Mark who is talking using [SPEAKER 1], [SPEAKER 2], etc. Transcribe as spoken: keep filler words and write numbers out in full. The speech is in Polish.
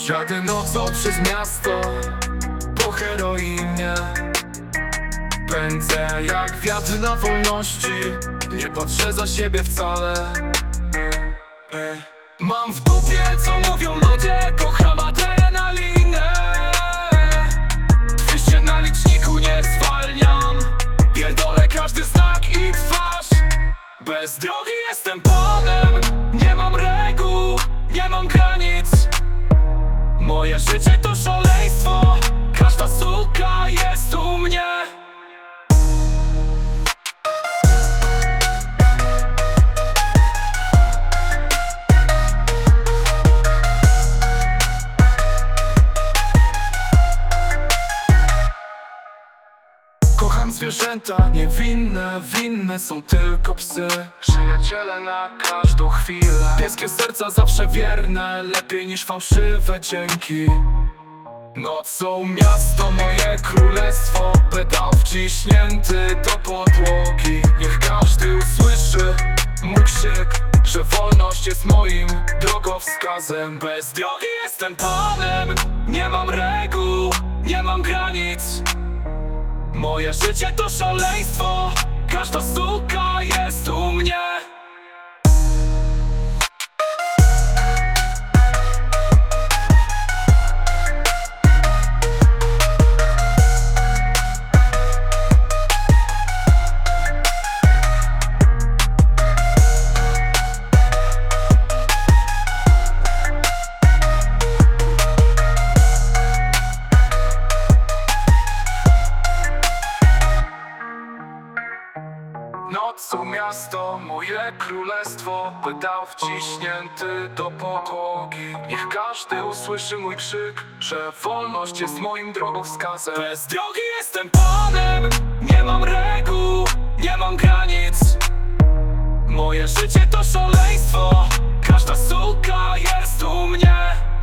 [SPEAKER 1] Jadę nocą przez miasto po heroinie. Pędzę jak wiatr na wolności, nie patrzę za siebie wcale. Mam w dupie co mówią ludzie, kocham adrenalinę. Dwieście na liczniku nie zwalniam, pierdolę każdy znak i twarz. Bez drogi jestem panem, nie mam reguł, nie mam granic. Moje życie to szaleństwo, każda suka jest u mnie. Kocham zwierzęta niewinne, winne są tylko psy. Przyjaciele na każdą chwilę, pieskie serca zawsze wierne, lepiej niż fałszywe dzięki. Nocą miasto, moje królestwo, pedał wciśnięty do podłogi. Niech każdy usłyszy mój krzyk, że wolność jest moim drogowskazem. Bez drogi jestem panem, nie mam reguł, nie mam granic. Moje życie to szaleństwo, każda suka jest u mnie. Nocą miasto, moje królestwo, pedał wciśnięty do podłogi. Niech każdy usłyszy mój krzyk, że wolność jest moim drogowskazem. Bez drogi jestem panem, nie mam reguł, nie mam granic. Moje życie to szaleństwo, każda suka jest u mnie.